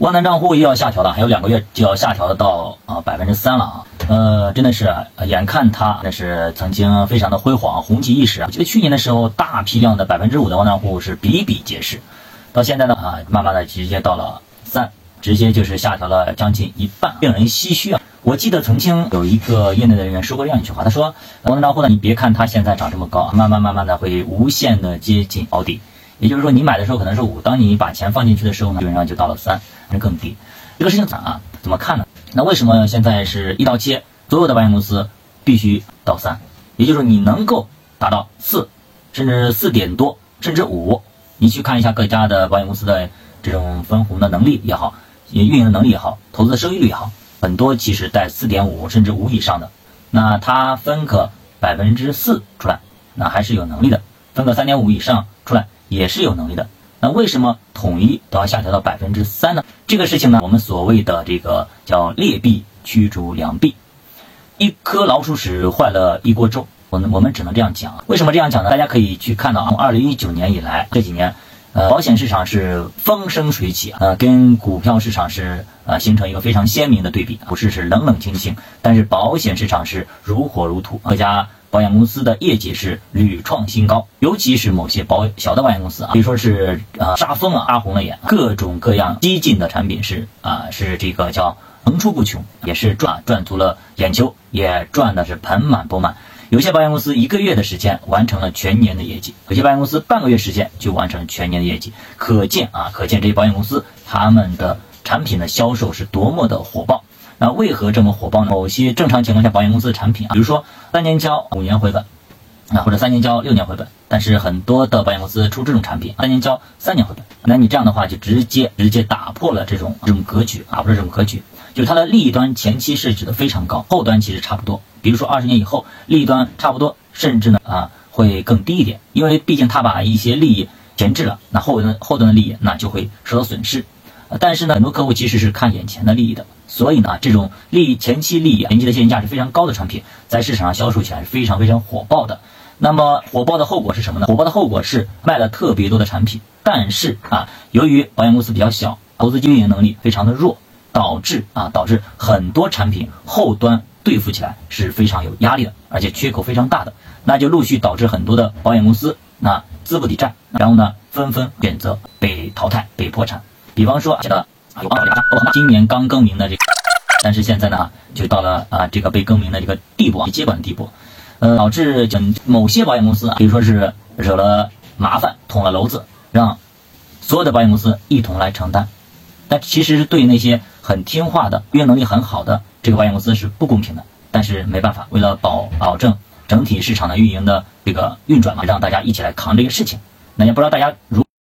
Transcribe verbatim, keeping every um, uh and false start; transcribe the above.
万能账户又要下调了，还有两个月就要下调到啊百分之三了啊。呃，真的是眼看它那是曾经非常的辉煌，红极一时啊。我记得去年的时候，大批量的百分之五的万能账户是比比皆是，到现在呢啊，慢慢的直接到了三，直接就是下调了将近一半，令人唏嘘啊。我记得曾经有一个业内的人员说过这样一句话，他说万能账户呢，你别看它现在涨这么高，慢慢慢慢的会无限的接近保底。也就是说，你买的时候可能是五，当你把钱放进去的时候呢，基本上就到了三，甚至更低。这个事情怎啊怎么看呢？那为什么现在是一刀切，所有的保险公司必须到三？也就是你能够达到四，甚至四点多，甚至五，你去看一下各家的保险公司的这种分红的能力也好，运营的能力也好，投资的收益率也好，很多其实在四点五甚至五以上的，那它分个百分之四出来，那还是有能力的；分个三点五以上出来，也是有能力的。那为什么统一都要下调到百分之三呢？这个事情呢，我们所谓的这个叫劣币驱逐良币，一颗老鼠屎坏了一锅粥。我们我们只能这样讲。为什么这样讲呢？大家可以去看到，从二零一九年以来这几年，呃，保险市场是风生水起，呃，跟股票市场是呃形成一个非常鲜明的对比。股市是冷冷清清，但是保险市场是如火如荼。各家保险公司的业绩是屡创新高，尤其是某些保小的保险公司啊，可以说是呃杀疯了，杀红了眼，各种各样激进的产品是啊、呃、是这个叫层出不穷，也是赚赚足了眼球，也赚的是盆满钵满。有些保险公司一个月的时间完成了全年的业绩，有些保险公司半个月时间就完成了全年的业绩，可见啊，可见这些保险公司他们的产品的销售是多么的火爆。那为何这么火爆呢？某些正常情况下保险公司的产品啊，比如说三年交五年回本啊，或者三年交六年回本，但是很多的保险公司出这种产品，三年交三年回本，那你这样的话就直接直接打破了这种这种格局啊，不是这种格局，就是它的利益端前期设置的非常高，后端其实差不多。比如说二十年以后，利益端差不多，甚至呢啊会更低一点，因为毕竟它把一些利益前置了，那后端后端的利益那就会受到损失。但是呢，很多客户其实是看眼前的利益的，所以呢，这种利益前期利益、前期的现金价值非常高的产品，在市场上销售起来是非常非常火爆的。那么火爆的后果是什么呢？火爆的后果是卖了特别多的产品，但是啊，由于保险公司比较小，投资经营能力非常的弱，导致啊导致很多产品后端对付起来是非常有压力的，而且缺口非常大的，那就陆续导致很多的保险公司那资不抵债，然后呢纷纷选择被淘汰、被破产。比方说，的啊有今年刚更名的这个，但是现在呢就到了啊这个被更名的这个地步啊，接管的地步，呃导致某些保险公司啊可以说是惹了麻烦，捅了娄子，让所有的保险公司一同来承担。但其实是对那些很听话的、运营能力很好的这个保险公司是不公平的。但是没办法，为了保保证整体市场的运营的这个运转嘛，让大家一起来扛这个事情。那也不知道大家如